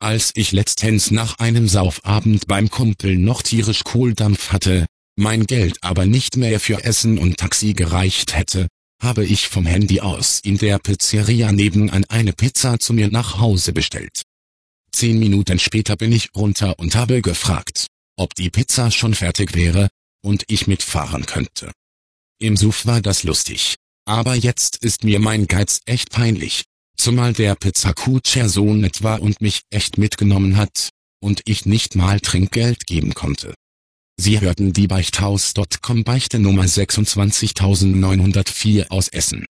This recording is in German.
als ich letztens nach einem Saufabend beim Kumpel noch tierisch Kohldampf hatte, mein Geld aber nicht mehr für Essen und Taxi gereicht hätte, habe ich vom Handy aus in der Pizzeria nebenan eine Pizza zu mir nach Hause bestellt. 10 Minuten später bin ich runter und habe gefragt, ob die Pizza schon fertig wäre und ich mitfahren könnte. Im Suff war das lustig, aber jetzt ist mir mein Geiz echt peinlich, zumal der Pizzakutscher so nett war und mich echt mitgenommen hat und ich nicht mal Trinkgeld geben konnte. Sie hörten die Beichthaus.com Beichte Nummer 26904 aus Essen.